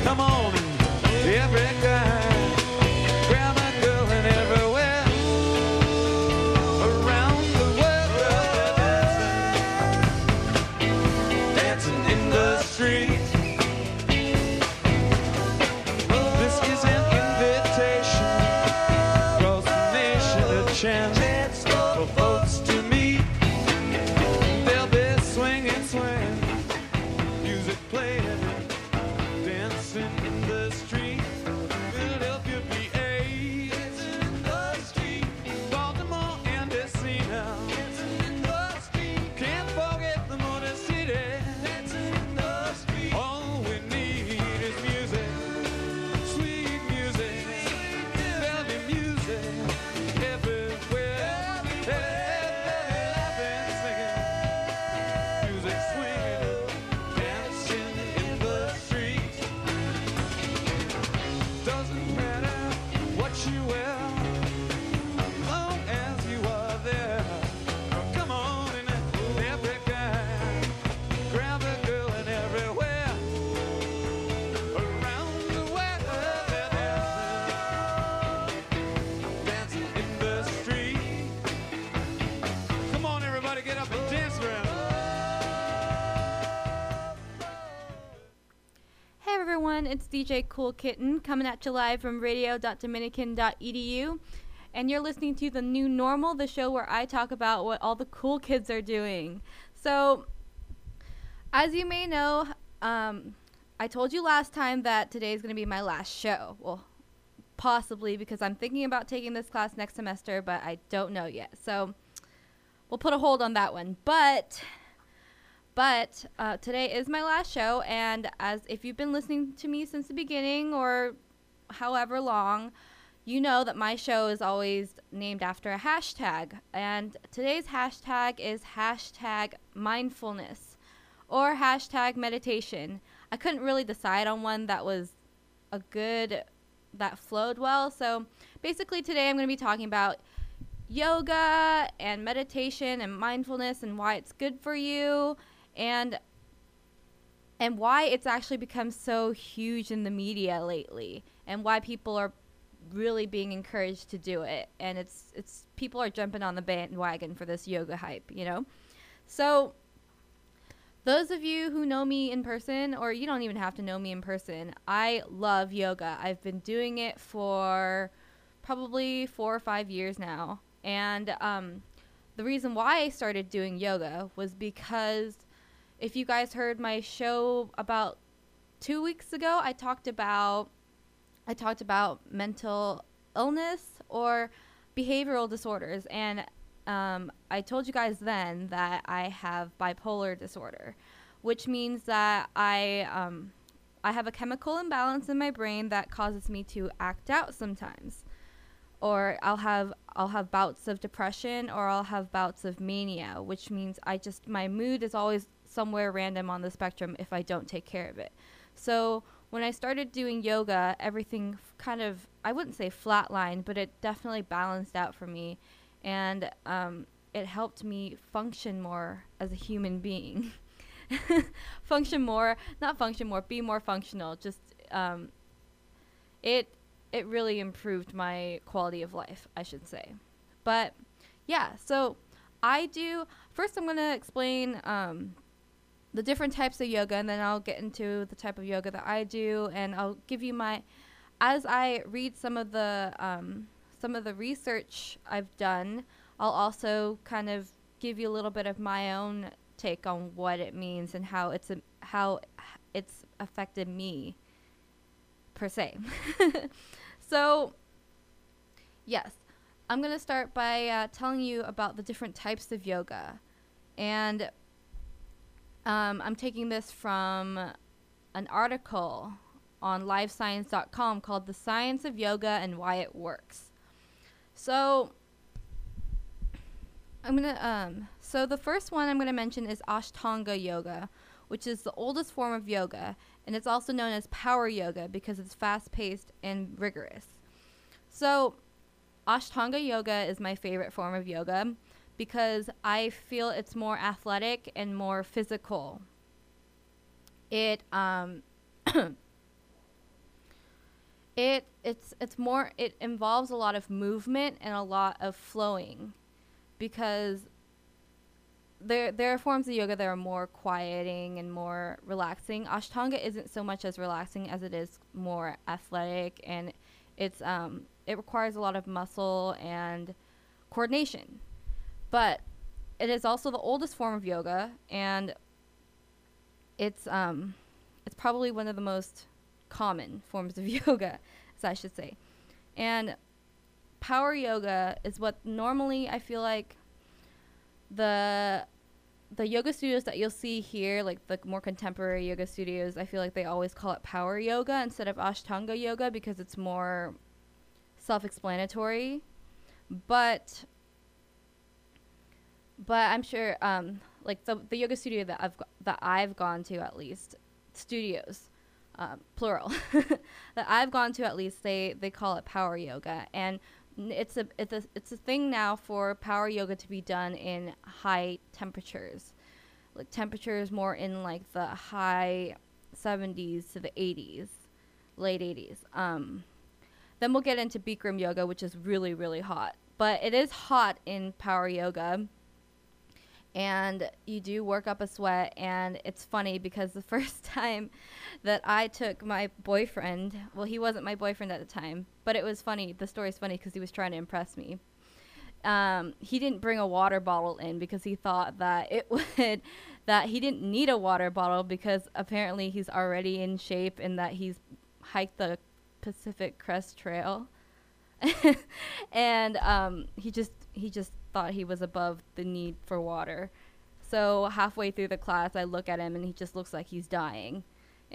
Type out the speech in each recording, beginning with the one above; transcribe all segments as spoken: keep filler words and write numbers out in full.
Come on, every guy, grab a girl and everywhere around the world, dancing, dancing in the street. This is an invitation across the nation, a chance for folks to meet. They'll be swinging, swing, music playing. Dancing in the street, Philadelphia, P A. Dancing in the street, Baltimore and D C now. Dancing in the street, can't forget the Motor City. Dancing in the street, all we need is music, sweet music, there'll be music everywhere. Laughing, singing, music swinging, dancing in the street. Doesn't matter what you wear, as long as you are there. Oh, come on, and every guy, grab a girl and everywhere around the world, they're dancing, dancing in the street. Come on, everybody, get up and dance around. Hey everyone, it's D J Cool Kitten coming at you live from radio dot dominican dot e d u, and you're listening to The New Normal, the show where I talk about what all the cool kids are doing. So, as you may know, um, I told you last time that today is going to be my last show. Well, possibly, because I'm thinking about taking this class next semester, but I don't know yet. So, we'll put a hold on that one. But... But uh, today is my last show, and as if you've been listening to me since the beginning or however long, you know that my show is always named after a hashtag. And today's hashtag is hashtag mindfulness or hashtag meditation. I couldn't really decide on one that was a good, that flowed well. So basically today I'm going to be talking about yoga and meditation and mindfulness and why it's good for you. And and why it's actually become so huge in the media lately, and why people are really being encouraged to do it. And it's it's people are jumping on the bandwagon for this yoga hype, you know. So those of you who know me in person, or you don't even have to know me in person, I love yoga. I've been doing it for probably four or five years now. And um, the reason why I started doing yoga was because if you guys heard my show about two weeks ago, I talked about I talked about mental illness or behavioral disorders, and um, I told you guys then that I have bipolar disorder, which means that I um, I have a chemical imbalance in my brain that causes me to act out sometimes, or I'll have I'll have bouts of depression, or I'll have bouts of mania, which means I just my mood is always somewhere random on the spectrum if I don't take care of it. So when I started doing yoga, everything f- kind of, I wouldn't say flatlined, but it definitely balanced out for me. And um, it helped me function more as a human being. function more, not function more, be more functional. Just, um, it, it really improved my quality of life, I should say. But yeah, so I do, first I'm going to explain um, the different types of yoga, and then I'll get into the type of yoga that I do, and I'll give you my, as I read some of the um, some of the research I've done, I'll also kind of give you a little bit of my own take on what it means and how it's a, how it's affected me per se. So yes, I'm gonna start by uh, telling you about the different types of yoga, and Um, I'm taking this from an article on live science dot com called The Science of Yoga and Why It Works. So, I'm going to, um, so the first one I'm going to mention is Ashtanga Yoga, which is the oldest form of yoga, and it's also known as power yoga because it's fast-paced and rigorous. So, Ashtanga Yoga is my favorite form of yoga because I feel it's more athletic and more physical. It um It it's it's more it involves a lot of movement and a lot of flowing, because there there are forms of yoga that are more quieting and more relaxing. Ashtanga isn't so much as relaxing as it is more athletic, and it's um it requires a lot of muscle and coordination. But it is also the oldest form of yoga, and it's um it's probably one of the most common forms of yoga, as I should say. And power yoga is what normally I feel like the the yoga studios that you'll see here, like the more contemporary yoga studios, I feel like they always call it power yoga instead of Ashtanga yoga because it's more self-explanatory. But but I'm sure um like the the yoga studio that I've go- that I've gone to, at least studios, um, plural, that I've gone to, at least they they call it power yoga. And n- it's a it's a it's a thing now for power yoga to be done in high temperatures, like temperatures more in like the high seventies to the eighties, late eighties. Um, then we'll get into Bikram yoga, which is really really hot, but it is hot in power yoga. And you do work up a sweat, and it's funny because the first time that I took my boyfriend, well, he wasn't my boyfriend at the time, but it was funny. The story's funny because he was trying to impress me. Um, he didn't bring a water bottle in because he thought that it would, that he didn't need a water bottle because apparently he's already in shape and that he's hiked the Pacific Crest Trail. and um, he just he just thought he was above the need for water. So halfway through the class, I look at him and he just looks like he's dying.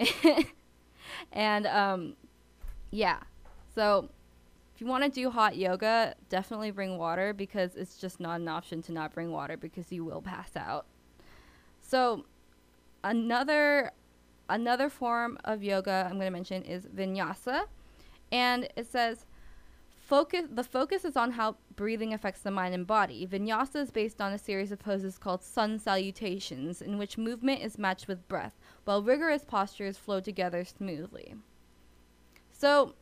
and um, yeah, so if you want to do hot yoga, definitely bring water because it's just not an option to not bring water because you will pass out. So another another form of yoga I'm going to mention is vinyasa, and it says Focus, the focus is on how breathing affects the mind and body. Vinyasa is based on a series of poses called sun salutations, in which movement is matched with breath, while rigorous postures flow together smoothly. So,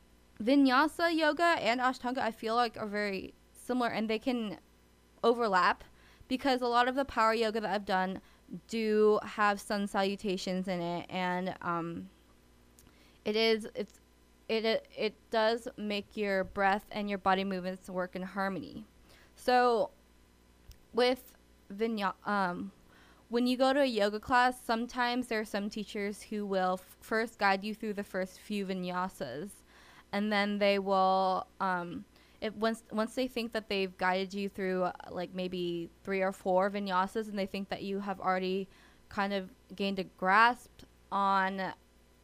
Vinyasa yoga and Ashtanga, I feel like, are very similar, and they can overlap, because a lot of the power yoga that I've done do have sun salutations in it, and um, it is, it's, It, it it does make your breath and your body movements work in harmony. So with vinyasa, um, when you go to a yoga class, sometimes there are some teachers who will f- first guide you through the first few vinyasas, and then they will, um, it, once once they think that they've guided you through uh, like maybe three or four vinyasas, and they think that you have already kind of gained a grasp on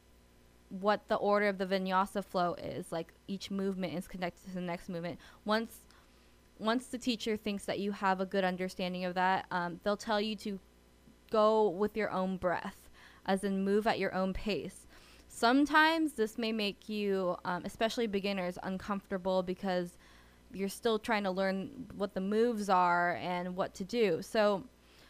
what the order of the vinyasa flow is, like each movement is connected to the next movement. Once once the teacher thinks that you have a good understanding of that, um, they'll tell you to go with your own breath, as in move at your own pace. Sometimes this may make you, um, especially beginners, uncomfortable because you're still trying to learn what the moves are and what to do. So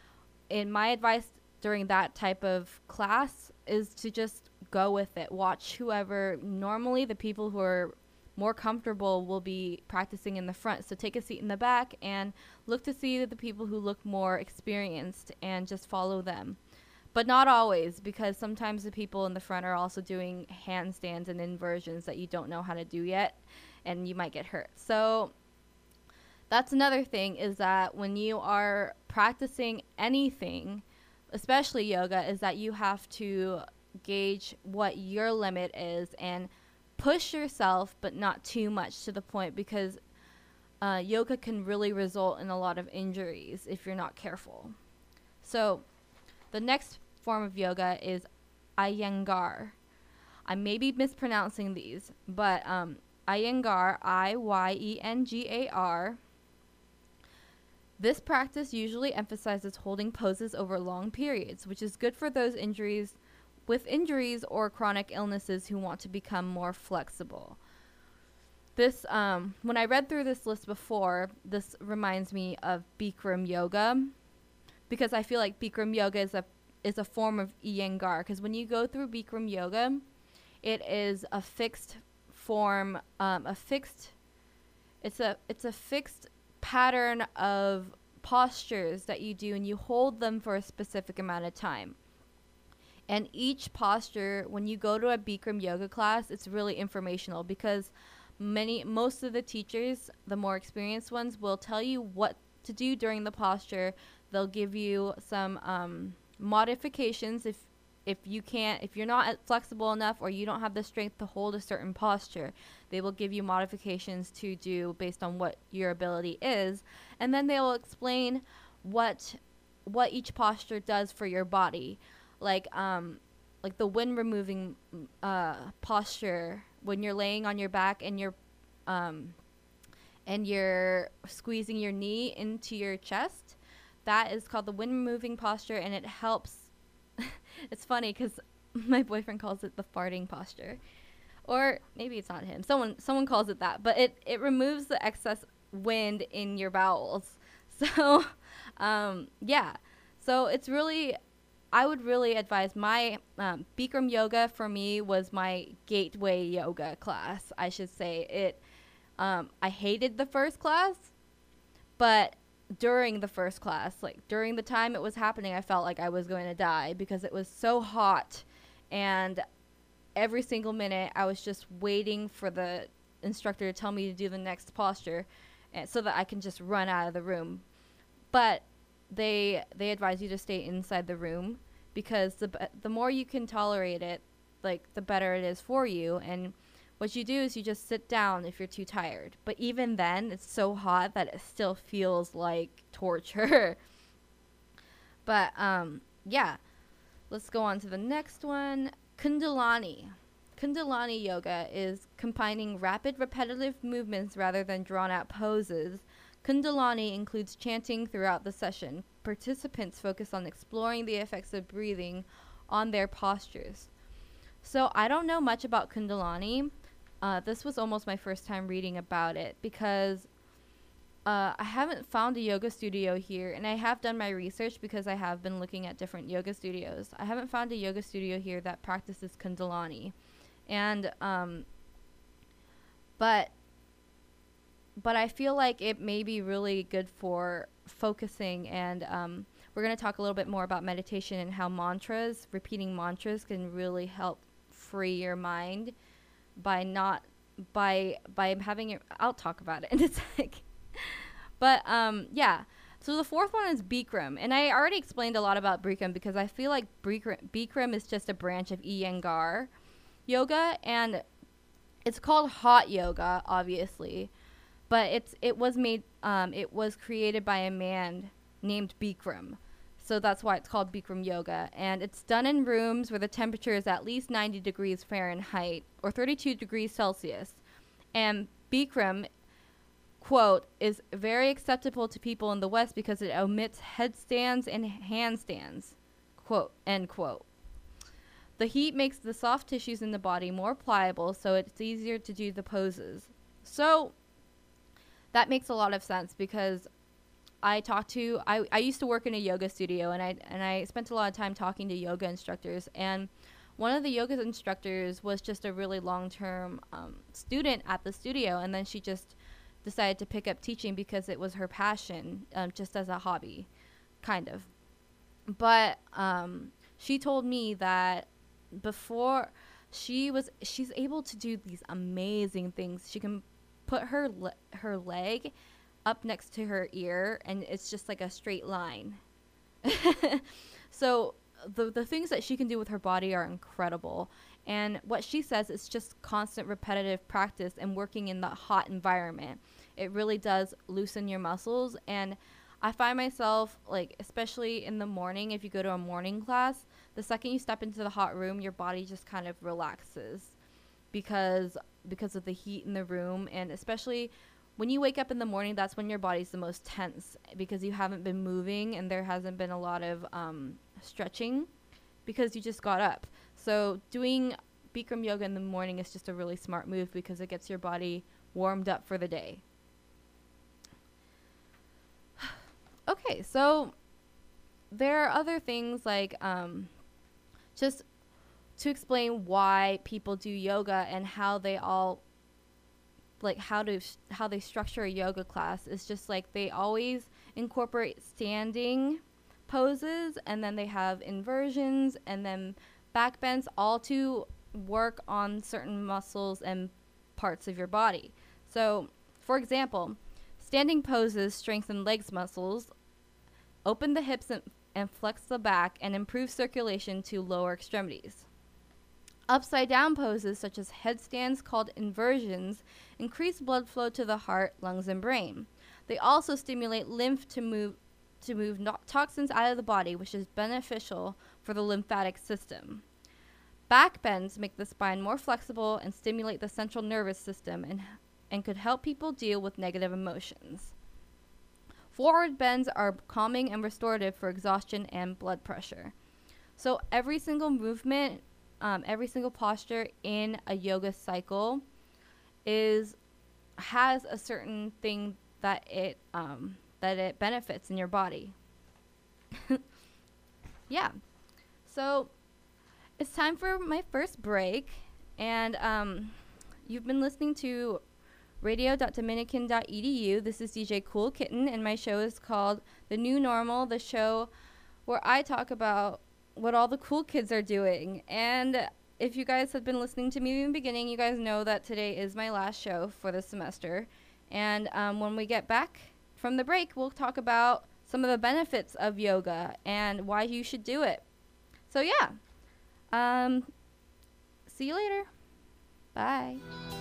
in my advice during that type of class is to just go with it. Watch whoever, normally the people who are more comfortable will be practicing in the front. So take a seat in the back and look to see the people who look more experienced and just follow them. But not always, because sometimes the people in the front are also doing handstands and inversions that you don't know how to do yet, and you might get hurt. So that's another thing, is that when you are practicing anything, especially yoga, is that you have to gauge what your limit is and push yourself, but not too much to the point, because uh, yoga can really result in a lot of injuries if you're not careful. So the next form of yoga is Iyengar. I may be mispronouncing these, but um, Iyengar, I Y E N G A R. This practice usually emphasizes holding poses over long periods, which is good for those injuries with injuries or chronic illnesses who want to become more flexible. This, um, when I read through this list before, this reminds me of Bikram yoga, because I feel like Bikram yoga is a is a form of Iyengar. Because when you go through Bikram yoga, it is a fixed form um, a fixed it's a it's a fixed pattern of postures that you do, and you hold them for a specific amount of time. And each posture, when you go to a Bikram yoga class, it's really informational, because many most of the teachers, the more experienced ones, will tell you what to do during the posture. They'll give you some um, modifications if if you can't if you're not flexible enough, or you don't have the strength to hold a certain posture. They will give you modifications to do based on what your ability is, and then they will explain what what each posture does for your body, like um like the wind removing uh posture when you're laying on your back and you're um and you're squeezing your knee into your chest. That is called the wind removing posture, and it helps. It's funny because my boyfriend calls it the farting posture, or maybe it's not him. Someone someone calls it that, but it it removes the excess wind in your bowels. So, um, yeah. So it's really, I would really advise my um, Bikram yoga for me was my gateway yoga class. I should say it. Um, I hated the first class, but during the first class, like during the time it was happening, I felt like I was going to die because it was so hot, and every single minute I was just waiting for the instructor to tell me to do the next posture, and so that I can just run out of the room. But they they advise you to stay inside the room, because the be- the more you can tolerate it, like the better it is for you. And what you do is you just sit down if you're too tired. But even then, it's so hot that it still feels like torture. But, um, yeah. Let's go on to the next one. Kundalini. Kundalini yoga is combining rapid, repetitive movements rather than drawn-out poses. Kundalini includes chanting throughout the session. Participants focus on exploring the effects of breathing on their postures. So I don't know much about Kundalini. Uh, this was almost my first time reading about it, because uh, I haven't found a yoga studio here, and I have done my research because I have been looking at different yoga studios. I haven't found a yoga studio here that practices Kundalini, and um, but but I feel like it may be really good for focusing, and um, we're going to talk a little bit more about meditation and how mantras, repeating mantras, can really help free your mind by not by by having your I'll talk about it in a sec. But um yeah, so the fourth one is Bikram, and I already explained a lot about Bikram because I feel like Bikram, Bikram is just a branch of Iyengar yoga, and it's called hot yoga, obviously, but it's it was made um it was created by a man named Bikram. So that's why it's called Bikram yoga. And it's done in rooms where the temperature is at least ninety degrees Fahrenheit or thirty-two degrees Celsius. And Bikram, quote, is very acceptable to people in the West because it omits headstands and handstands, quote, end quote. The heat makes the soft tissues in the body more pliable, so it's easier to do the poses. So that makes a lot of sense, because I talked to, I, I used to work in a yoga studio, and I and I spent a lot of time talking to yoga instructors, and one of the yoga instructors was just a really long-term um, student at the studio, and then she just decided to pick up teaching because it was her passion, um, just as a hobby, kind of. But um, she told me that before she was, she's able to do these amazing things. She can put her le- her leg up next to her ear, and it's just like a straight line. So the the things that she can do with her body are incredible. And what she says is just constant repetitive practice and working in the hot environment. It really does loosen your muscles. And I find myself, like, especially in the morning, if you go to a morning class, the second you step into the hot room, your body just kind of relaxes because because of the heat in the room. And especially when you wake up in the morning, that's when your body's the most tense, because you haven't been moving and there hasn't been a lot of um, stretching because you just got up. So doing Bikram yoga in the morning is just a really smart move because it gets your body warmed up for the day. Okay, so there are other things like um, just to explain why people do yoga and how they all like how to sh- how they structure a yoga class is just like they always incorporate standing poses, and then they have inversions and then back bends, all to work on certain muscles and parts of your body. So, for example, standing poses strengthen legs muscles, open the hips and, and flex the back, and improve circulation to lower extremities. Upside down poses such as headstands called inversions increase blood flow to the heart, lungs, and brain. They also stimulate lymph to move to move no- toxins out of the body, which is beneficial for the lymphatic system. Back bends make the spine more flexible and stimulate the central nervous system and and could help people deal with negative emotions. Forward bends are calming and restorative for exhaustion and blood pressure. So every single movement, um, every single posture in a yoga cycle is has a certain thing that it um, that it benefits in your body. Yeah. So it's time for my first break, and um, you've been listening to radio dot dominican dot e d u. This is D J Cool Kitten, and my show is called The New Normal, the show where I talk about what all the cool kids are doing. And if you guys have been listening to me in the beginning, you guys know that today is my last show for the semester. And um, when we get back from the break, we'll talk about some of the benefits of yoga and why you should do it. So yeah, um, see you later. Bye.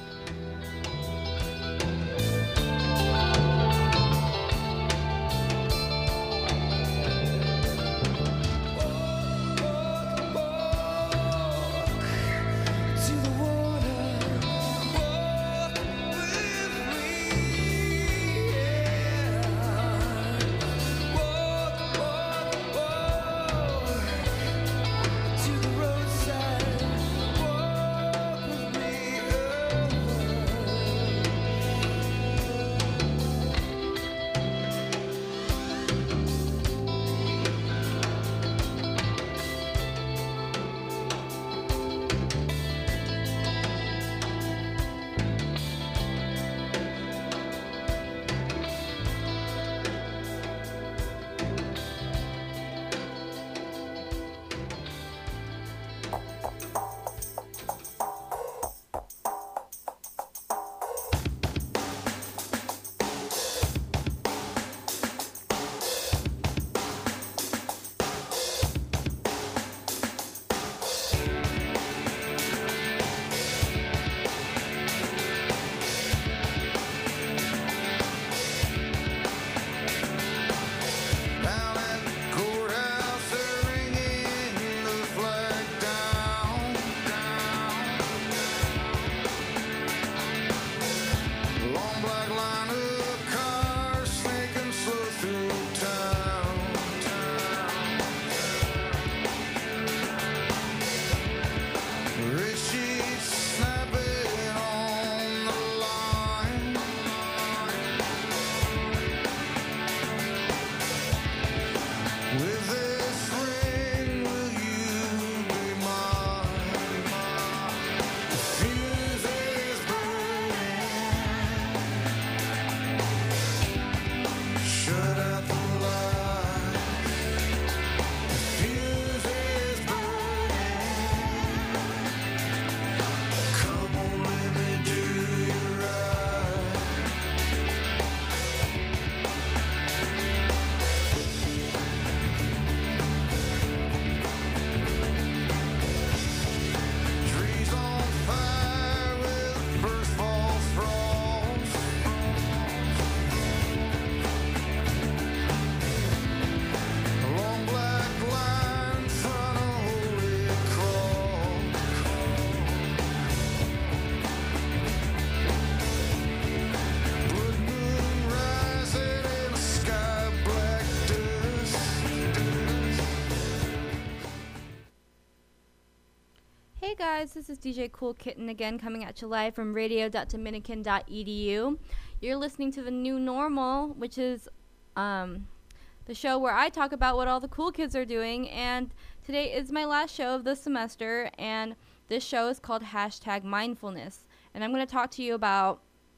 Hey guys, this is D J Cool Kitten again, coming at you live from radio dot dominican dot e d u. You're listening to The New Normal, which is um, the show where I talk about what all the cool kids are doing. And today is my last show of the semester, and this show is called Hashtag Mindfulness. And I'm going to talk to you about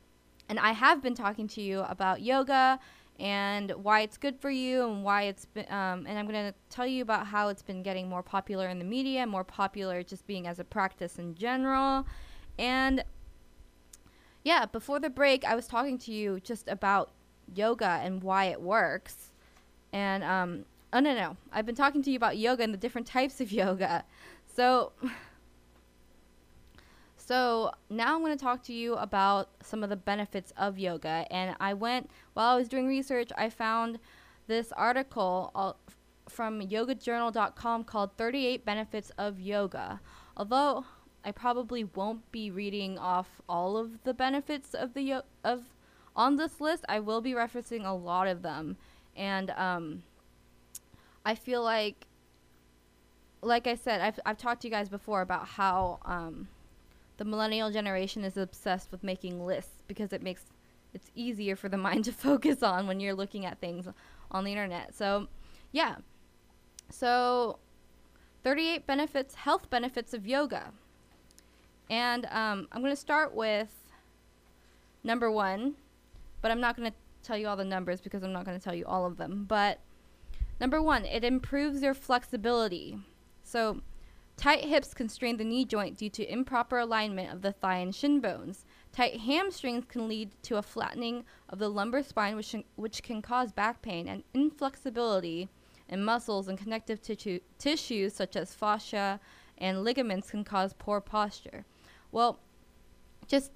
And I have been talking to you about yoga and why it's good for you and why it's been, um, and I'm going to tell you about how it's been getting more popular in the media, more popular just being as a practice in general. And yeah, before the break, I was talking to you just about yoga and why it works. And, um, oh, no, no, I've been talking to you about yoga and the different types of yoga. So, so now I'm going to talk to you about some of the benefits of yoga. And I went, while I was doing research, I found this article uh, from yoga journal dot com called thirty-eight Benefits of Yoga. Although I probably won't be reading off all of the benefits of the yo- of on this list, I will be referencing a lot of them. And um, I feel like, like I said, I've I've talked to you guys before about how um, the millennial generation is obsessed with making lists because it makes it's easier for the mind to focus on when you're looking at things on the internet. So, yeah. So, thirty-eight benefits, health benefits of yoga. And um, I'm going to start with number one, but I'm not going to tell you all the numbers because I'm not going to tell you all of them. But number one, it improves your flexibility. So tight hips can strain the knee joint due to improper alignment of the thigh and shin bones. Tight hamstrings can lead to a flattening of the lumbar spine, which, which can cause back pain, and inflexibility in muscles and connective tissu, tissues such as fascia and ligaments can cause poor posture. Well, just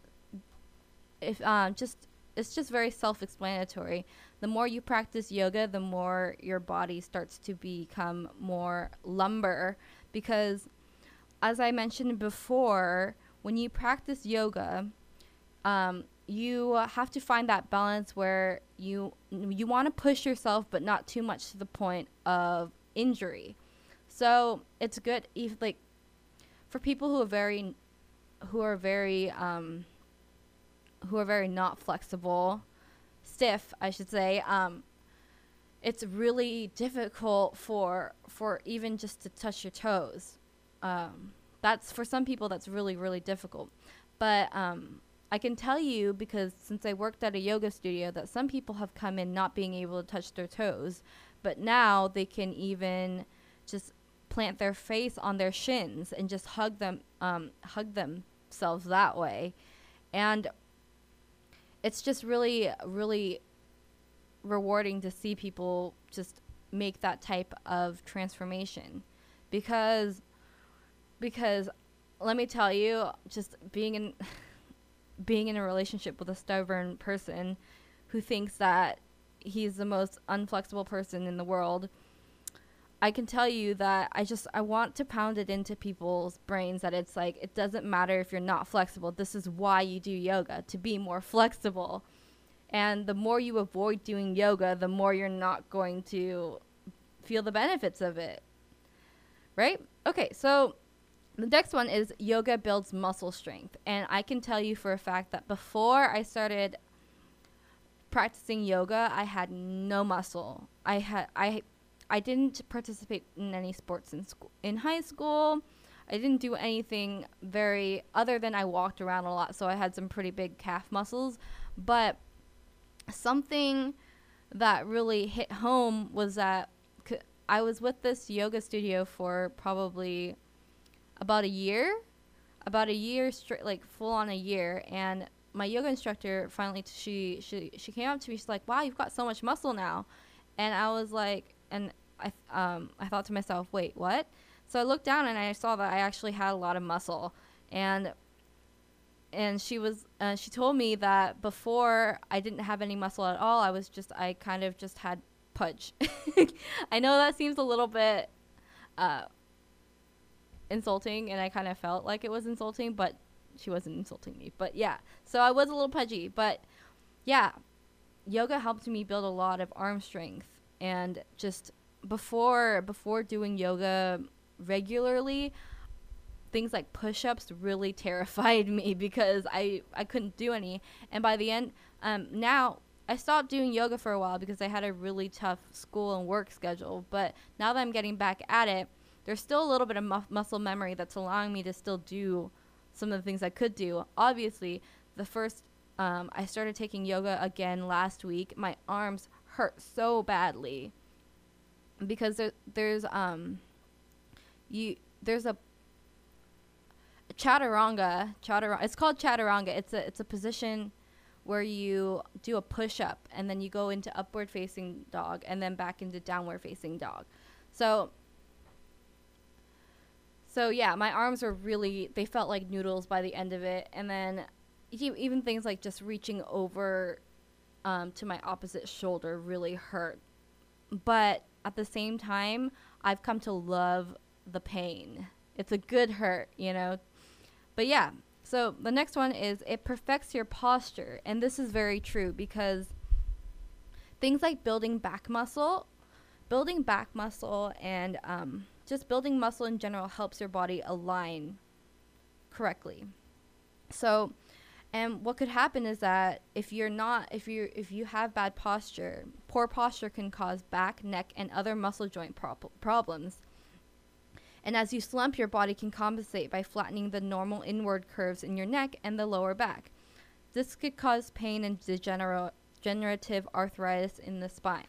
if um, just it's just very self-explanatory. The more you practice yoga, the more your body starts to become more lumbar, because as I mentioned before, when you practice yoga, um, you uh, have to find that balance where you you want to push yourself, but not too much to the point of injury. So it's good if like for people who are very who are very um, who are very not flexible, stiff, I should say. Um, it's really difficult for for even just to touch your toes. Um, that's for some people that's really really difficult. But um, I can tell you, because since I worked at a yoga studio, that some people have come in not being able to touch their toes, but now they can even just plant their face on their shins and just hug them, um, hug themselves that way. And it's just really, really rewarding to see people just make that type of transformation. Because, because let me tell you, just being in, being in a relationship with a stubborn person who thinks that he's the most unflexible person in the world, I can tell you that I just, I want to pound it into people's brains that it's like, it doesn't matter if you're not flexible. This is why you do yoga, to be more flexible. And the more you avoid doing yoga, the more you're not going to feel the benefits of it. Right? Okay, so the next one is yoga builds muscle strength. And I can tell you for a fact that before I started practicing yoga, I had no muscle. I had, I I didn't participate in any sports in school, in high school. I didn't do anything very other than I walked around a lot, so I had some pretty big calf muscles. But something that really hit home was that c- I was with this yoga studio for probably about a year, about a year straight, like full on a year. And my yoga instructor finally, t- she she she came up to me. She's like, "Wow, you've got so much muscle now," and I was like, and I um I thought to myself, wait, what? So I looked down and I saw that I actually had a lot of muscle, and and she was uh, she told me that before I didn't have any muscle at all. I was just I kind of just had pudge. I know that seems a little bit uh insulting, and I kind of felt like it was insulting, but she wasn't insulting me. But yeah, so I was a little pudgy, but yeah, yoga helped me build a lot of arm strength. And just before before doing yoga regularly, things like push-ups really terrified me because I, I couldn't do any. And by the end, um, now I stopped doing yoga for a while because I had a really tough school and work schedule. But now that I'm getting back at it, there's still a little bit of mu- muscle memory that's allowing me to still do some of the things I could do. Obviously, the first um, I started taking yoga again last week. My arms hurt so badly because there, there's um you there's a chaturanga chaturanga it's called chaturanga. It's a it's a position where you do a push-up and then you go into upward facing dog and then back into downward facing dog. So so yeah, my arms were really, they felt like noodles by the end of it. And then e- even things like just reaching over um, to my opposite shoulder really hurt. But at the same time, I've come to love the pain. It's a good hurt, you know. But yeah, so the next one is it perfects your posture. And this is very true because things like building back muscle, building back muscle and um, just building muscle in general helps your body align correctly. So, and what could happen is that if you're not, if you if you have bad posture, poor posture can cause back, neck, and other muscle joint prob- problems. And as you slump, your body can compensate by flattening the normal inward curves in your neck and the lower back. This could cause pain and degener- degenerative arthritis in the spine.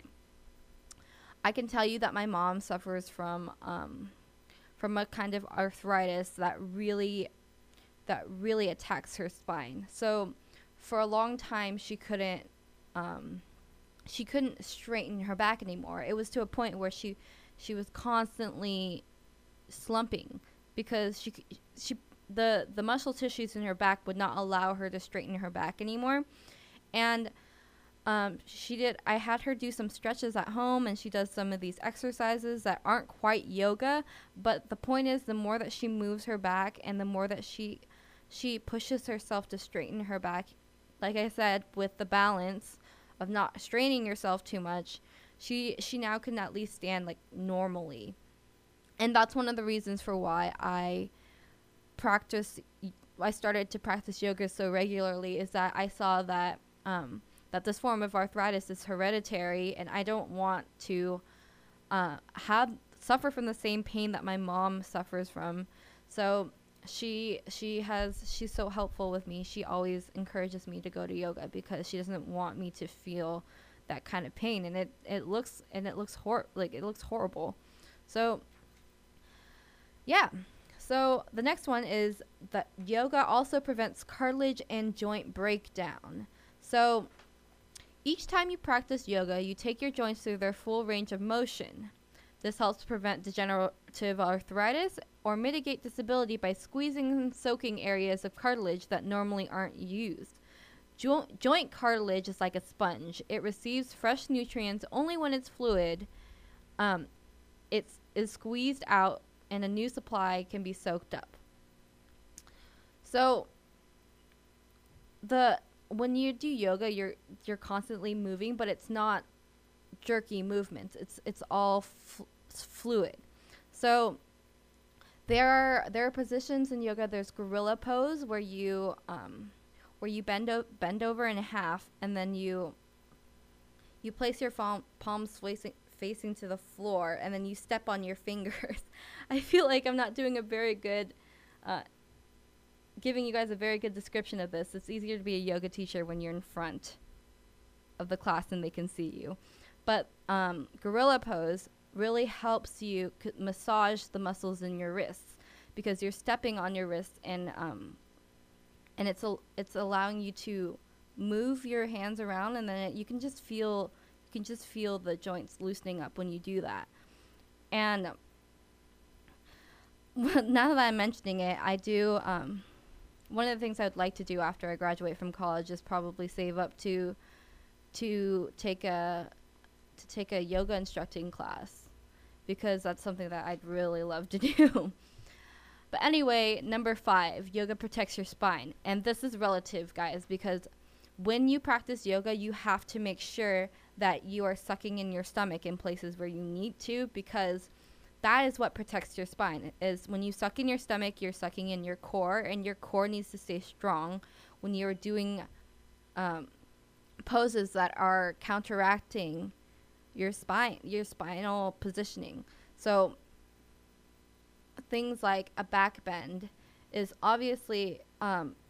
I can tell you that my mom suffers from um, from a kind of arthritis that really that really attacks her spine. So for a long time, she couldn't um, she couldn't straighten her back anymore. It was to a point where she she was constantly slumping because she she the the muscle tissues in her back would not allow her to straighten her back anymore. And um she did I had her do some stretches at home, and she does some of these exercises that aren't quite yoga, but the point is the more that she moves her back and the more that she she pushes herself to straighten her back, like I said, with the balance of not straining yourself too much, she she now can at least stand like normally. And that's one of the reasons for why I practice, I started to practice yoga so regularly, is that I saw that um, that this form of arthritis is hereditary, and I don't want to uh, have suffer from the same pain that my mom suffers from. So she she has she's so helpful with me. She always encourages me to go to yoga because she doesn't want me to feel that kind of pain, and it it looks and it looks hor- like it looks horrible. So yeah. So the next one is that yoga also prevents cartilage and joint breakdown. So each time you practice yoga, you take your joints through their full range of motion. This helps prevent degenerative arthritis or mitigate disability by squeezing and soaking areas of cartilage that normally aren't used. Jo- joint cartilage is like a sponge. It receives fresh nutrients only when it's fluid. Um, it is squeezed out, and a new supply can be soaked up. So the when you do yoga, you're you're constantly moving, but it's not jerky movements. It's it's all f- fluid. So there are there are positions in yoga. There's gorilla pose where you um where you bend o- bend over in half, and then you you place your palm, palms facing facing to the floor, and then you step on your fingers. I feel like I'm not doing a very good, uh, giving you guys a very good description of this. It's easier to be a yoga teacher when you're in front of the class and they can see you. But um, gorilla pose really helps you c- massage the muscles in your wrists because you're stepping on your wrists, and um, and it's a, it's allowing you to move your hands around, and then it, you can just feel. You can just feel the joints loosening up when you do that. And now that I'm mentioning it, I do, um, one of the things I would like to do after I graduate from college is probably save up to, to take a, to take a yoga instructing class, because that's something that I'd really love to do. But anyway, number five, yoga protects your spine. And this is relative, guys, because when you practice yoga, you have to make sure that you are sucking in your stomach in places where you need to, because that is what protects your spine. Is when you suck in your stomach, you're sucking in your core, and your core needs to stay strong when you're doing um, poses that are counteracting your spine, your spinal positioning. So things like a back bend is obviously um,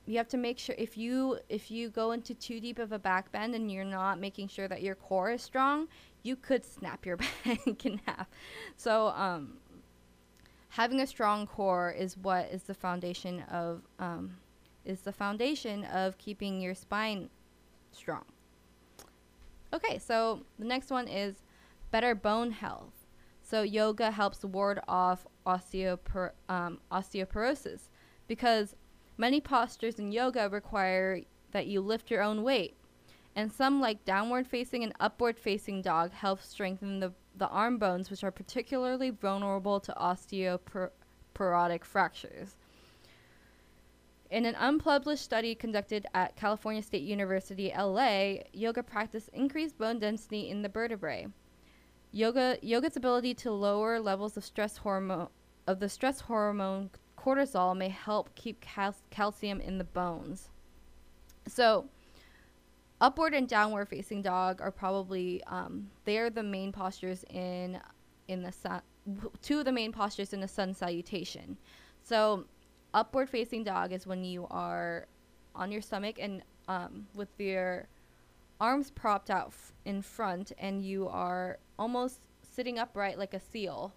you have to make sure if you if you go into too deep of a back bend and you're not making sure that your core is strong, you could snap your back in half. So um, having a strong core is what is the foundation of um, is the foundation of keeping your spine strong. Okay, so the next one is better bone health. So yoga helps ward off osteopor- um, osteoporosis because many postures in yoga require that you lift your own weight. And some, like downward facing and upward facing dog, help strengthen the, the arm bones, which are particularly vulnerable to osteoporotic fractures. In an unpublished study conducted at California State University, L A, yoga practice increased bone density in the vertebrae. Yoga yoga's ability to lower levels of stress hormone of the stress hormone cortisol may help keep cal- calcium in the bones. So, upward and downward facing dog are probably um, they are the main postures in in the sun. Two of the main postures in the sun salutation. So, upward facing dog is when you are on your stomach and um, with your arms propped out f- in front, and you are almost sitting upright like a seal.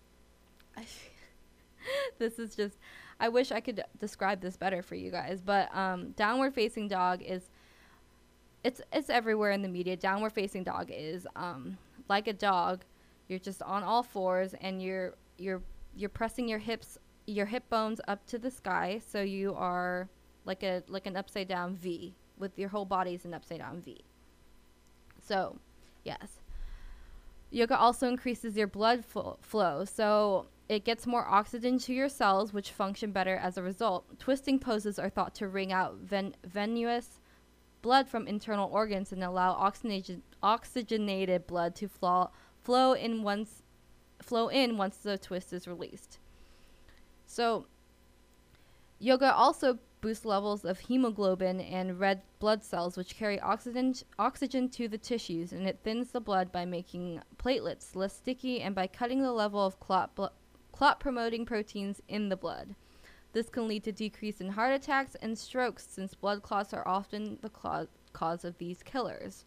This is just, I wish I could describe this better for you guys, but um, downward facing dog is, it's it's everywhere in the media. Downward facing dog is um, like a dog. You're just on all fours, and you're you're you're pressing your hips, your hip bones up to the sky, so you are like a like an upside down V, with your whole body is an upside down V. So, yes. Yoga also increases your blood fl- flow, so it gets more oxygen to your cells, which function better as a result. Twisting poses are thought to wring out ven- venous blood from internal organs and allow oxygen- oxygenated blood to flow flow in once flow in once the twist is released. So, yoga also boosts levels of hemoglobin and red blood cells, which carry oxygen oxygen to the tissues, and it thins the blood by making platelets less sticky and by cutting the level of clot blo- clot promoting proteins in the blood. This can lead to decrease in heart attacks and strokes, since blood clots are often the clo- cause of these killers.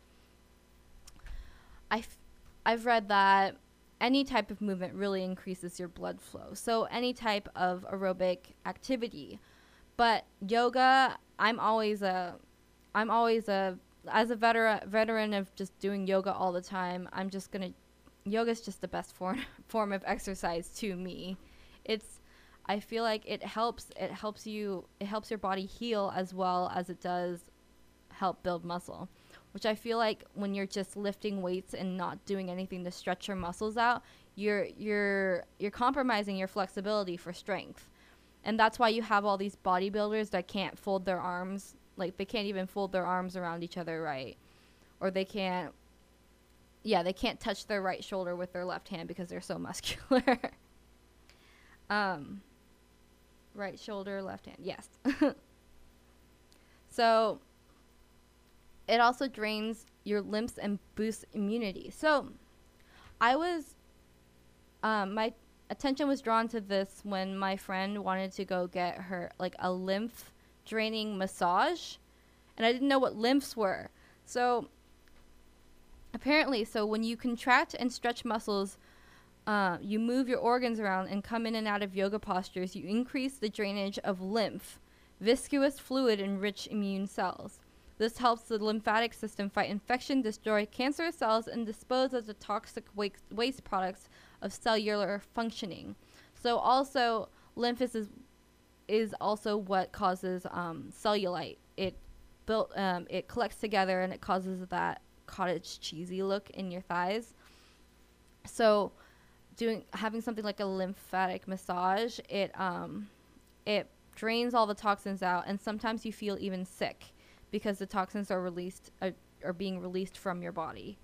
I've I've read that any type of movement really increases your blood flow. So any type of aerobic activity. But yoga, I'm always a, I'm always a, as a veteran veteran of just doing yoga all the time, I'm just gonna, yoga's just the best form form of exercise to me. It's, I feel like it helps, it helps you, it helps your body heal as well as it does help build muscle. Which I feel like when you're just lifting weights and not doing anything to stretch your muscles out, you're you're you're compromising your flexibility for strength. And that's why you have all these bodybuilders that can't fold their arms, like they can't even fold their arms around each other right. Or they can't, yeah, they can't touch their right shoulder with their left hand because they're so muscular. um, right shoulder, left hand, yes. So, it also drains your lymphs and boosts immunity. So, I was, um, my attention was drawn to this when my friend wanted to go get her like a lymph draining massage, and I didn't know what lymphs were. So apparently, so when you contract and stretch muscles, uh, you move your organs around and come in and out of yoga postures, you increase the drainage of lymph, viscous fluid, and rich immune cells. This helps the lymphatic system fight infection, destroy cancerous cells, and dispose of the toxic wa- waste products of cellular functioning. So also, lymph is, is also what causes um, cellulite. It built, um, it collects together and it causes that cottage cheesy look in your thighs. So, doing having something like a lymphatic massage, it um, it drains all the toxins out, and sometimes you feel even sick because the toxins are released uh, are being released from your body.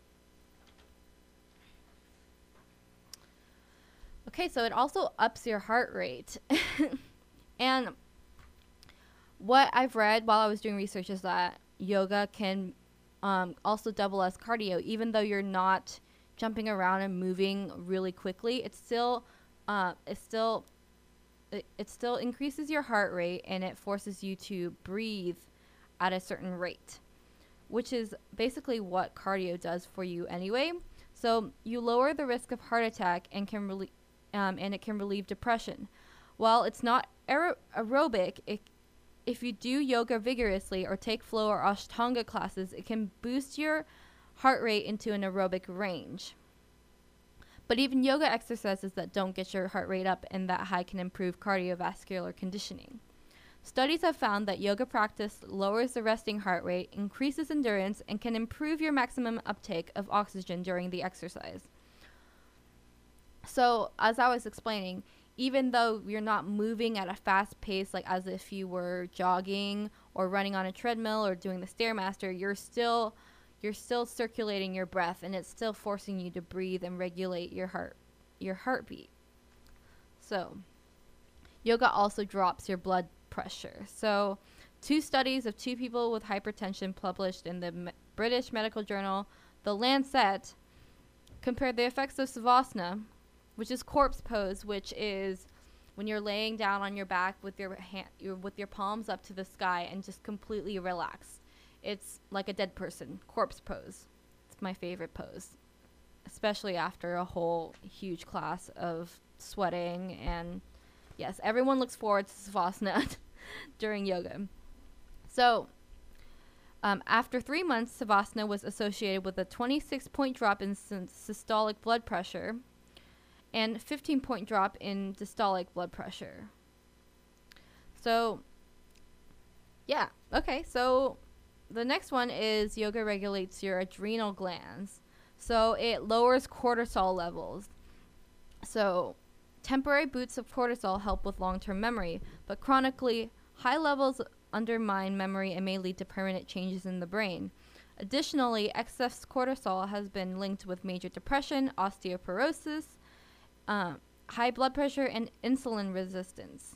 Okay, so it also ups your heart rate. And what I've read while I was doing research is that yoga can um, also double as cardio. Even though you're not jumping around and moving really quickly, it's still uh, it's still it, it still increases your heart rate, and it forces you to breathe at a certain rate, which is basically what cardio does for you anyway. So you lower the risk of heart attack and can relie- um, and it can relieve depression. While it's not aer- aerobic, it, if you do yoga vigorously or take flow or Ashtanga classes, it can boost your heart rate into an aerobic range. But even yoga exercises that don't get your heart rate up and that high can improve cardiovascular conditioning. Studies have found that yoga practice lowers the resting heart rate, increases endurance, and can improve your maximum uptake of oxygen during the exercise. So, as I was explaining, even though you're not moving at a fast pace, like as if you were jogging or running on a treadmill or doing the Stairmaster, you're still you're still circulating your breath, and it's still forcing you to breathe and regulate your heart your heartbeat. So, yoga also drops your blood pressure. So, two studies of two people with hypertension published in the Me- British medical journal, The Lancet, compared the effects of Savasana, which is corpse pose, which is when you're laying down on your back with your hand, your, with your palms up to the sky and just completely relaxed. It's like a dead person, corpse pose. It's my favorite pose, especially after a whole huge class of sweating. And yes, everyone looks forward to Savasana during yoga. So, um, after three months, Savasana was associated with a twenty-six point drop in systolic blood pressure and fifteen point drop in diastolic blood pressure. So, yeah, okay, so the next one is yoga regulates your adrenal glands. So it lowers cortisol levels. So temporary boosts of cortisol help with long-term memory, but chronically high levels undermine memory and may lead to permanent changes in the brain. Additionally, excess cortisol has been linked with major depression, osteoporosis, uh, high blood pressure, and insulin resistance.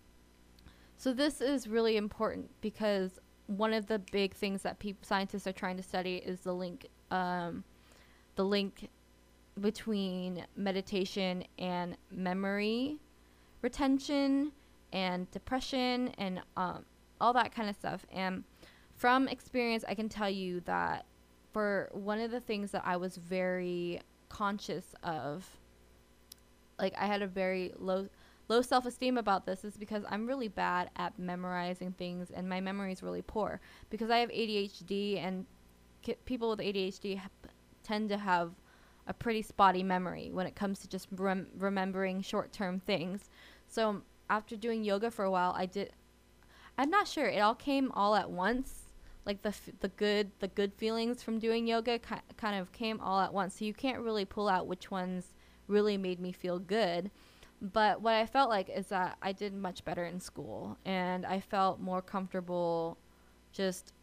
So this is really important because one of the big things that peop- scientists are trying to study is the link, um, the link between meditation and memory retention and depression and um, all that kind of stuff. And from experience, I can tell you that for one of the things that I was very conscious of, like I had a very low low self-esteem about this, is because I'm really bad at memorizing things, and my memory is really poor because I have A D H D, and ki- people with A D H D ha- tend to have a pretty spotty memory when it comes to just rem- remembering short-term things. So after doing yoga for a while, I did I'm not sure, it all came all at once, like the f- the good the good feelings from doing yoga ki- kind of came all at once. So you can't really pull out which ones really made me feel good. But what I felt like is that I did much better in school, and I felt more comfortable just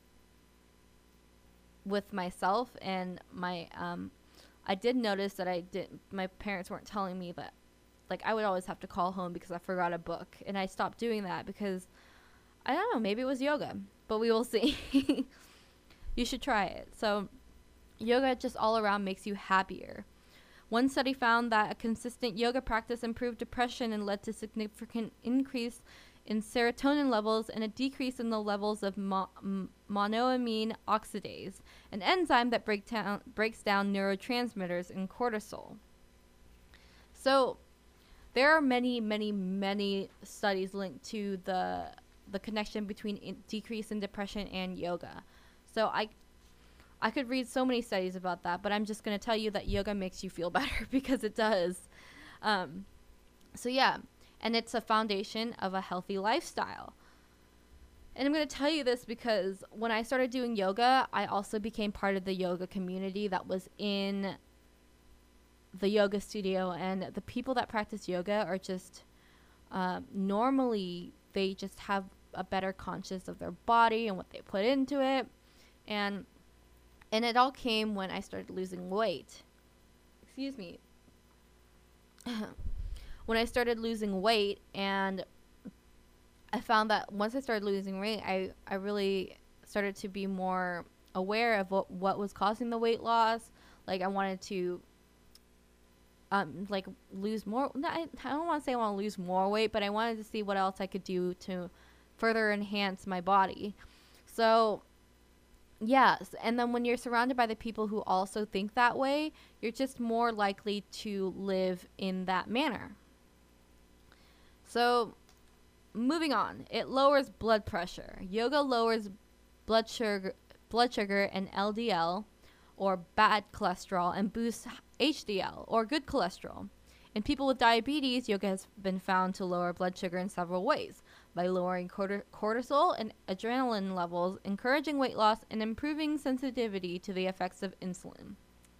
with myself. And my um I did notice that I did my parents weren't telling me that, like, I would always have to call home because I forgot a book, and I stopped doing that because I don't know, maybe it was yoga, but we will see. You should try it. So yoga just all around makes you happier. One study found that a consistent yoga practice improved depression and led to significant increase in serotonin levels and a decrease in the levels of mo- m- monoamine oxidase, an enzyme that break down, breaks down neurotransmitters and cortisol. So there are many, many, many studies linked to the the connection between in decrease in depression and yoga. So I I could read so many studies about that, but I'm just going to tell you that yoga makes you feel better because it does. Um, so yeah, and it's a foundation of a healthy lifestyle. And I'm going to tell you this because when I started doing yoga, I also became part of the yoga community that was in the yoga studio, and the people that practice yoga are just uh, normally they just have a better conscious of their body and what they put into it. And And it all came when I started losing weight. Excuse me. When I started losing weight, and I found that once I started losing weight, I, I really started to be more aware of what, what was causing the weight loss. Like, I wanted to um, like lose more. no, I, I don't want to say I want to lose more weight, but I wanted to see what else I could do to further enhance my body. So, yes. And then when you're surrounded by the people who also think that way, you're just more likely to live in that manner. So, moving on. It lowers blood pressure. Yoga lowers blood sugar, blood sugar and L D L, or bad cholesterol, and boosts H D L, or good cholesterol. In people with diabetes, yoga has been found to lower blood sugar in several ways, by lowering corti- cortisol and adrenaline levels, encouraging weight loss, and improving sensitivity to the effects of insulin.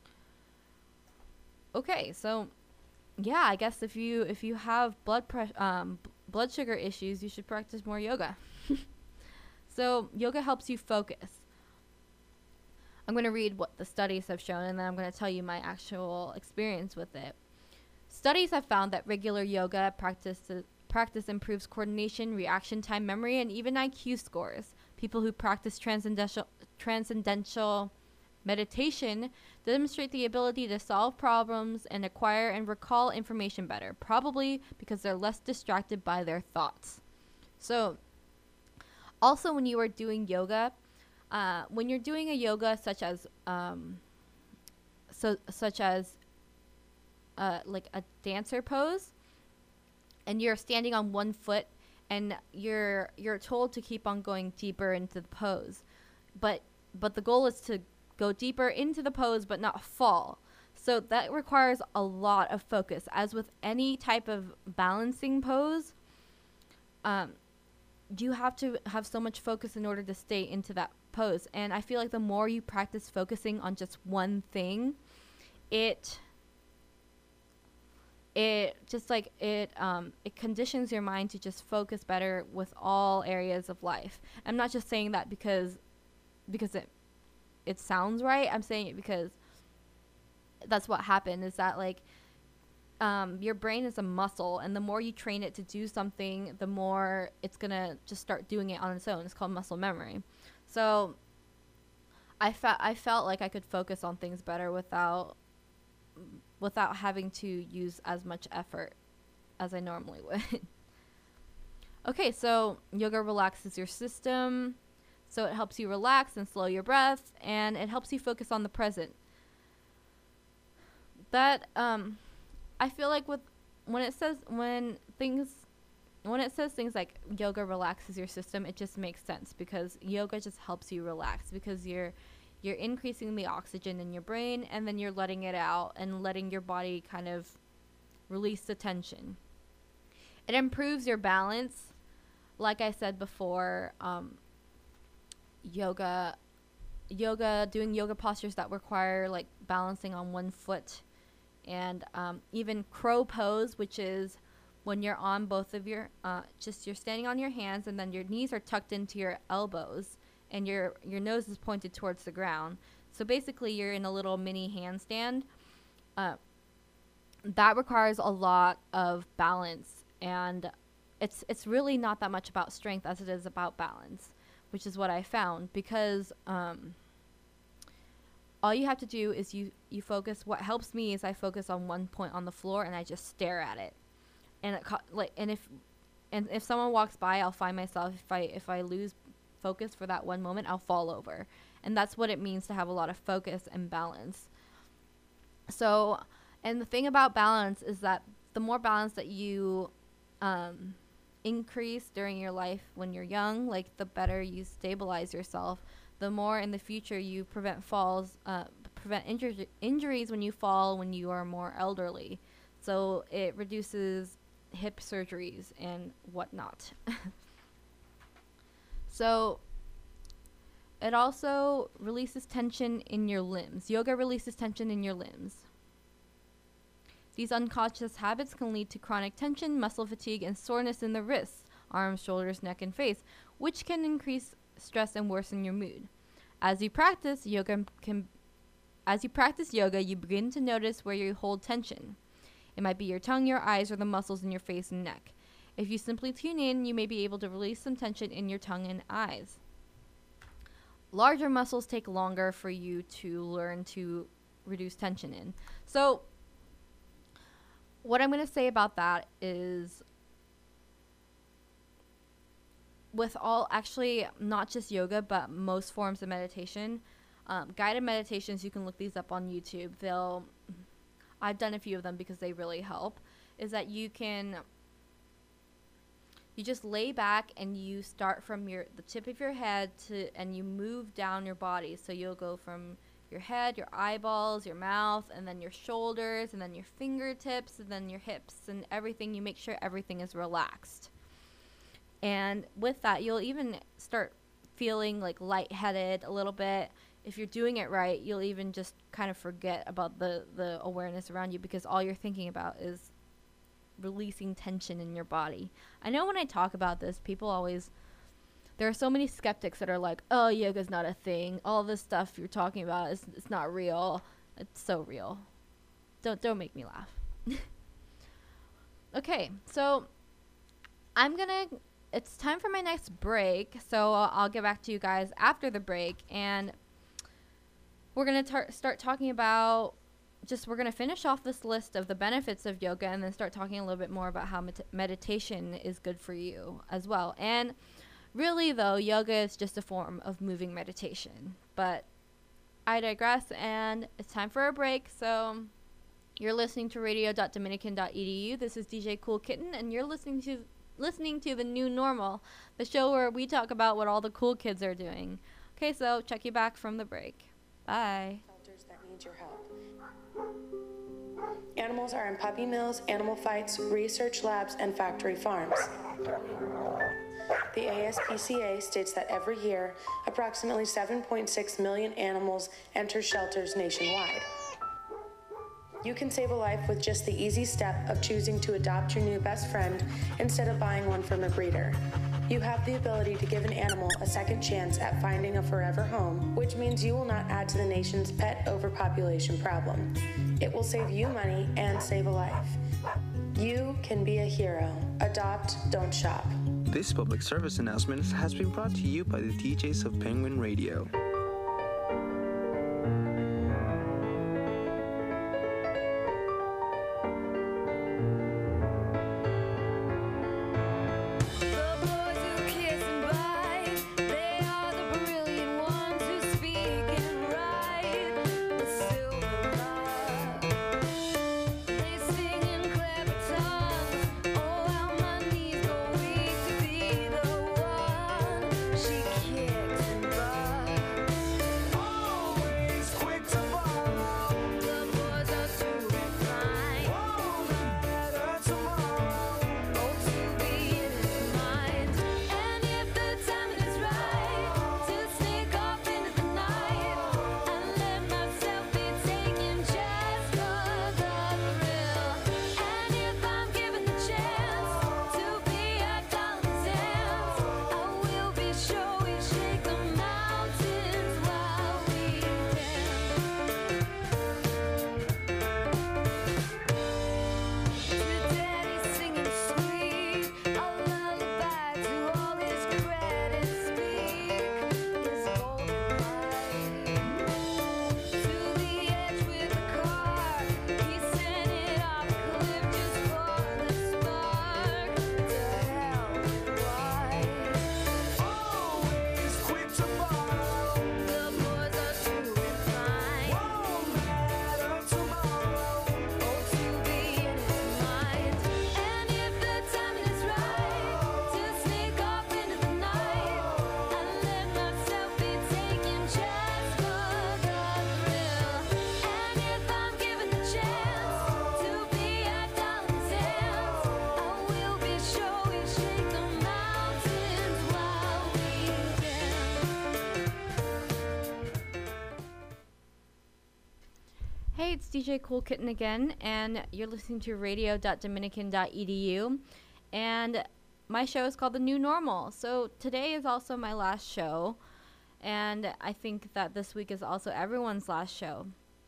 Okay, so yeah, I guess if you if you have blood pressure, um, b- blood sugar issues, you should practice more yoga. So yoga helps you focus. I'm going to read what the studies have shown, and then I'm going to tell you my actual experience with it. Studies have found that regular yoga practice practice improves coordination, reaction time, memory, and even I Q scores. People who practice transcendental transcendental meditation demonstrate the ability to solve problems and acquire and recall information better, probably because they're less distracted by their thoughts. So, also when you are doing yoga, uh, when you're doing a yoga such as um, so such as uh, like a dancer pose, and you're standing on one foot, and you're you're told to keep on going deeper into the pose, but but the goal is to go deeper into the pose but not fall. So that requires a lot of focus. As with any type of balancing pose, um, you have to have so much focus in order to stay into that pose. And I feel like the more you practice focusing on just one thing, it it just like it um it conditions your mind to just focus better with all areas of life. I'm not just saying that because because it it sounds right. I'm saying it because that's what happened, is that like um your brain is a muscle, and the more you train it to do something, the more it's gonna just start doing it on its own. It's called muscle memory. So I felt I felt like I could focus on things better without without having to use as much effort as I normally would. Okay, so yoga relaxes your system. So it helps you relax and slow your breath, and it helps you focus on the present. That um I feel like with when it says when things when it says things like yoga relaxes your system, it just makes sense, because yoga just helps you relax, because you're you're increasing the oxygen in your brain, and then you're letting it out and letting your body kind of release the tension. It improves your balance. Like I said before, um, yoga, yoga, doing yoga postures that require like balancing on one foot, and um, even crow pose, which is when you're on both of your, uh, just you're standing on your hands, and then your knees are tucked into your elbows, and your your nose is pointed towards the ground. So basically, you're in a little mini handstand. Uh, that requires a lot of balance, and it's it's really not that much about strength as it is about balance, which is what I found, because um, all you have to do is you, you focus. What helps me is I focus on one point on the floor, and I just stare at it. And it co- like and if and if someone walks by, I'll find myself, if I if I lose focus for that one moment, I'll fall over. And that's what it means to have a lot of focus and balance. So, and the thing about balance is that the more balance that you um, increase during your life when you're young, like the better you stabilize yourself, the more in the future you prevent falls, uh, prevent injur- injuries when you fall when you are more elderly. So it reduces hip surgeries and whatnot. So it also releases tension in your limbs. Yoga releases tension in your limbs. These unconscious habits can lead to chronic tension, muscle fatigue, and soreness in the wrists, arms, shoulders, neck, and face, which can increase stress and worsen your mood. As you practice yoga, can, as you practice yoga, you begin to notice where you hold tension. It might be your tongue, your eyes, or the muscles in your face and neck. If you simply tune in, you may be able to release some tension in your tongue and eyes. Larger muscles take longer for you to learn to reduce tension in. So, what I'm going to say about that is, with all, actually, not just yoga, but most forms of meditation, um, guided meditations, you can look these up on YouTube. They'll, I've done a few of them because they really help, is that you can, you just lay back and you start from your, the tip of your head to, and you move down your body. So you'll go from your head, your eyeballs, your mouth, and then your shoulders, and then your fingertips, and then your hips, and everything. You make sure everything is relaxed. And with that, you'll even start feeling like lightheaded a little bit. If you're doing it right, you'll even just kind of forget about the, the awareness around you, because all you're thinking about is releasing tension in your body. I know when I talk about this, people always, there are so many skeptics that are like, oh, yoga's not a thing. All this stuff you're talking about is it's not real. It's so real. Don't don't make me laugh. Okay, so I'm gonna, it's time for my next break. So I'll, I'll get back to you guys after the break, and we're going to tar- start talking about, just we're going to finish off this list of the benefits of yoga, and then start talking a little bit more about how med- meditation is good for you as well. And really, though, yoga is just a form of moving meditation. But I digress, and it's time for a break. So you're listening to radio dot dominican dot e d u. This is D J Cool Kitten, and you're listening to listening to The New Normal, the show where we talk about what all the cool kids are doing. Okay, so check you back from the break. Bye. Shelters that need your help. Animals are in puppy mills, animal fights, research labs, and factory farms. The A S P C A states that every year, approximately seven point six million animals enter shelters nationwide. You can save a life with just the easy step of choosing to adopt your new best friend instead of buying one from a breeder. You have the ability to give an animal a second chance at finding a forever home, which means you will not add to the nation's pet overpopulation problem. It will save you money and save a life. You can be a hero. Adopt, don't shop. This public service announcement has been brought to you by the D Js of Penguin Radio. Hey, it's D J Cool Kitten again, and you're listening to radio dot dominican dot e d u, and my show is called The New Normal. So today is also my last show, and I think that this week is also everyone's last show.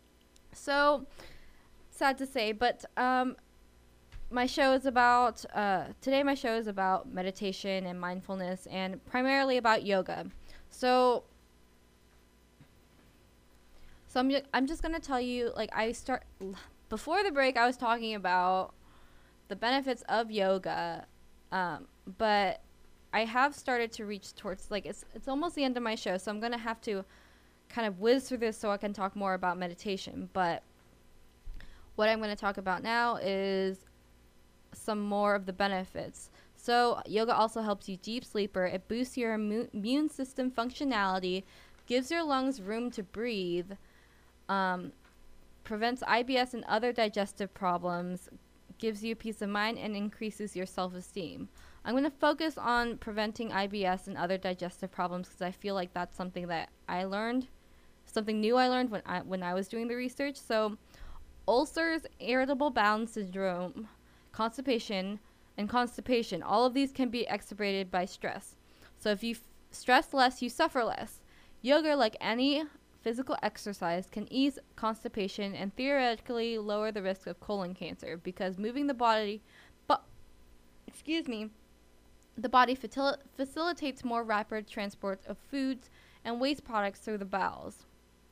So, sad to say, but um, my show is about, uh, today my show is about meditation and mindfulness, and primarily about yoga. So, So I'm, ju- I'm just going to tell you, like, I start, before the break, I was talking about the benefits of yoga, um, but I have started to reach towards, like, it's it's almost the end of my show, so I'm going to have to kind of whiz through this so I can talk more about meditation. But what I'm going to talk about now is some more of the benefits. So yoga also helps you deep sleeper. It boosts your immu- immune system functionality, gives your lungs room to breathe, um, prevents I B S and other digestive problems, gives you peace of mind, and increases your self-esteem. I'm going to focus on preventing I B S and other digestive problems because I feel like that's something that I learned, something new I learned when I when I was doing the research. So ulcers, irritable bowel syndrome, constipation, and constipation, all of these can be exacerbated by stress. So if you f- stress less, you suffer less. Yoga, like any physical exercise, can ease constipation and theoretically lower the risk of colon cancer because moving the body, but excuse me, the body facil- facilitates more rapid transport of foods and waste products through the bowels.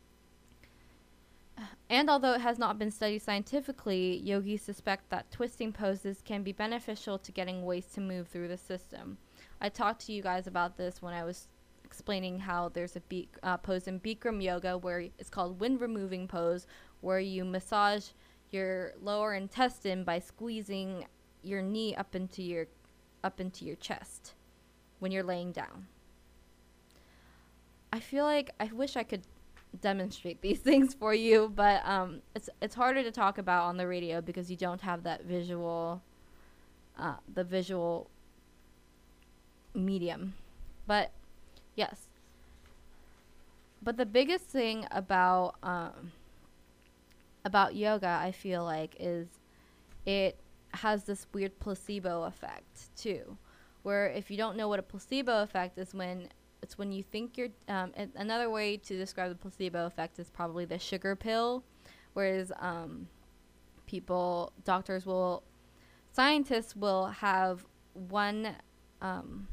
And although it has not been studied scientifically, yogis suspect that twisting poses can be beneficial to getting waste to move through the system. I talked to you guys about this when I was explaining how there's a be- uh, pose in Bikram yoga where it's called wind removing pose, where you massage your lower intestine by squeezing your knee up into your up into your chest when you're laying down. I feel like I wish I could demonstrate these things for you, but um, it's it's harder to talk about on the radio because you don't have that visual, uh, the visual medium. But yes. But the biggest thing about um, about yoga, I feel like, is it has this weird placebo effect too, where if you don't know what a placebo effect is, when it's when you think you're, um, and another way to describe the placebo effect is probably the sugar pill, whereas um, people, doctors will, scientists will have one, um,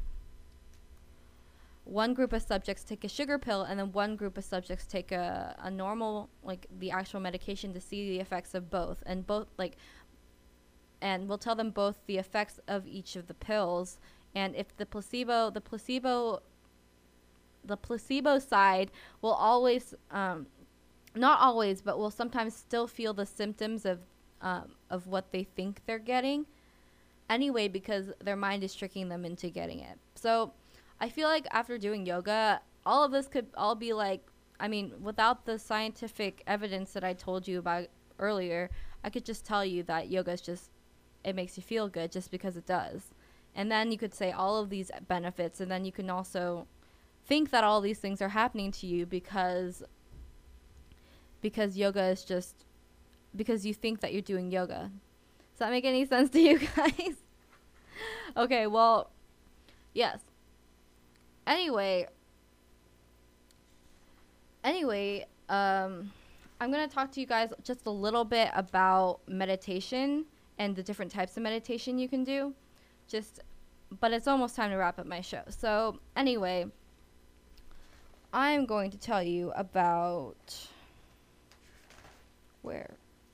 one group of subjects take a sugar pill and then one group of subjects take a, a normal, like the actual medication to see the effects of both, and both, like, and we'll tell them both the effects of each of the pills, and if the placebo, the placebo the placebo side will always, um, not always, but will sometimes still feel the symptoms of um, of what they think they're getting anyway, because their mind is tricking them into getting it. So I feel like after doing yoga, all of this could all be like, I mean, without the scientific evidence that I told you about earlier, I could just tell you that yoga is just, it makes you feel good just because it does. And then you could say all of these benefits, and then you can also think that all these things are happening to you because because yoga is just because you think that you're doing yoga. Does that make any sense to you guys? Okay, well, yes. Anyway, anyway, um, I'm going to talk to you guys just a little bit about meditation and the different types of meditation you can do. Just, but it's almost time to wrap up my show. So, anyway, I'm going to tell you about where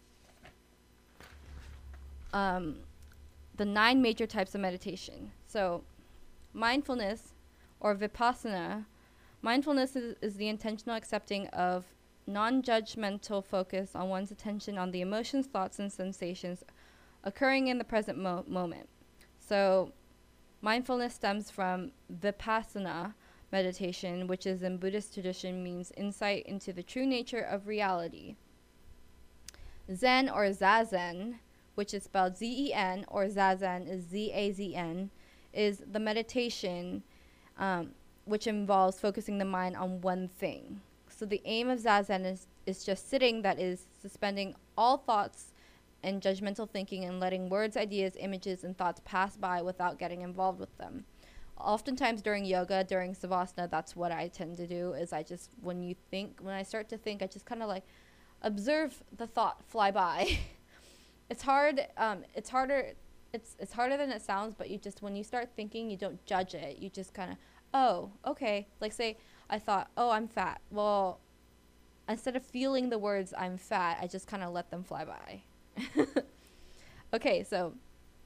um, the nine major types of meditation. So mindfulness, or vipassana, mindfulness is, is the intentional accepting of non-judgmental focus on one's attention on the emotions, thoughts, and sensations occurring in the present mo- moment. So mindfulness stems from vipassana meditation, which is in Buddhist tradition means insight into the true nature of reality. Zen, or Zazen, which is spelled Z E N, or Zazen is Z A Z N, is the meditation um, which involves focusing the mind on one thing. So the aim of Zazen is, is just sitting, that is suspending all thoughts and judgmental thinking and letting words, ideas, images, and thoughts pass by without getting involved with them. Oftentimes during yoga, during savasana, that's what I tend to do, is I just, when you think, when I start to think, I just kind of like observe the thought fly by. It's hard, um, it's harder, it's it's harder than it sounds, but you just, when you start thinking, you don't judge it. You just kind of, oh, okay. Like say, I thought, oh, I'm fat. Well, instead of feeling the words I'm fat, I just kind of let them fly by. Okay, so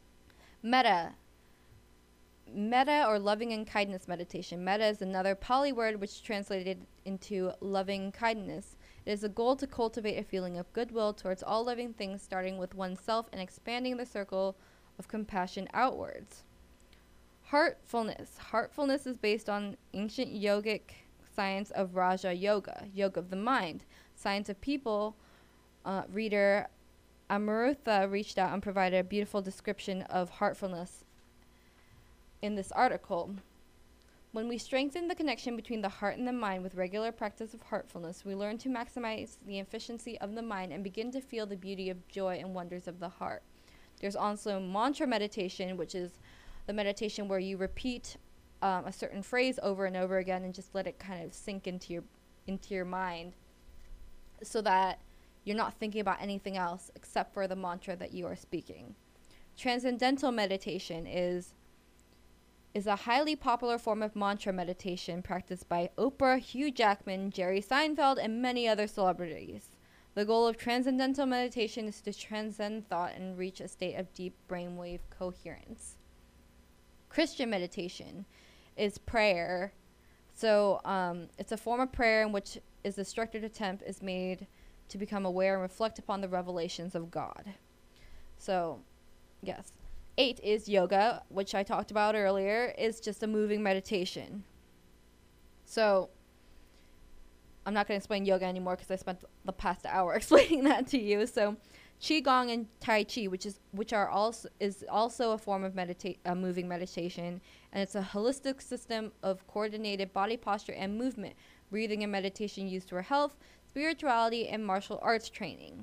Metta. Metta, or loving and kindness meditation. Metta is another Pali word which translated into loving kindness. It is a goal to cultivate a feeling of goodwill towards all living things, starting with oneself and expanding the circle of compassion outwards. Heartfulness. Heartfulness is based on ancient yogic science of Raja Yoga, yoga of the mind. Science of People uh, reader Amrutha reached out and provided a beautiful description of heartfulness in this article. When we strengthen the connection between the heart and the mind with regular practice of heartfulness, we learn to maximize the efficiency of the mind and begin to feel the beauty of joy and wonders of the heart. There's also mantra meditation, which is the meditation where you repeat um, a certain phrase over and over again and just let it kind of sink into your into your mind so that you're not thinking about anything else except for the mantra that you are speaking. Transcendental meditation is is a highly popular form of mantra meditation practiced by Oprah, Hugh Jackman, Jerry Seinfeld, and many other celebrities. The goal of transcendental meditation is to transcend thought and reach a state of deep brainwave coherence. Christian meditation is prayer. So um, it's a form of prayer in which is a structured attempt is made to become aware and reflect upon the revelations of God. So, yes. Eight is yoga, which I talked about earlier, is just a moving meditation. So, I'm not going to explain yoga anymore because I spent the past hour explaining that to you. So, Qigong and Tai Chi, which is which are also is also a form of medita- uh, moving meditation, and it's a holistic system of coordinated body posture and movement, breathing and meditation used for health, spirituality, and martial arts training.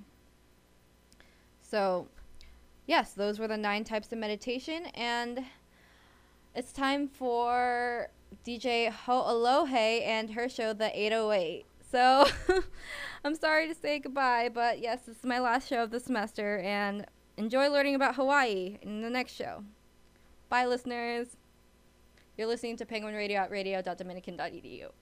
So, yes, those were the nine types of meditation, and it's time for D J Ho'alohe and her show, The eight oh eight. So, I'm sorry to say goodbye, but yes, this is my last show of the semester, and enjoy learning about Hawaii in the next show. Bye, listeners. You're listening to Penguin Radio at radio dot dominican dot e d u.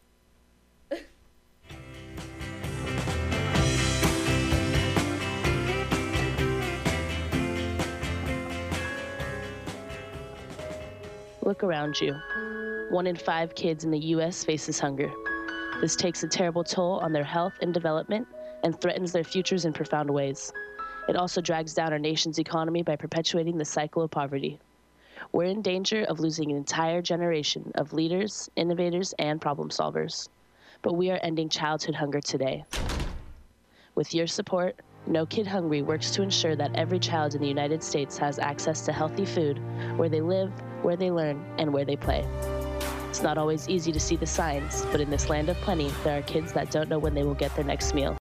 Look around you. One in five kids in the U S faces hunger. This takes a terrible toll on their health and development and threatens their futures in profound ways. It also drags down our nation's economy by perpetuating the cycle of poverty. We're in danger of losing an entire generation of leaders, innovators, and problem solvers. But we are ending childhood hunger today. With your support, No Kid Hungry works to ensure that every child in the United States has access to healthy food where they live, where they learn, and where they play. It's not always easy to see the signs, but in this land of plenty, there are kids that don't know when they will get their next meal.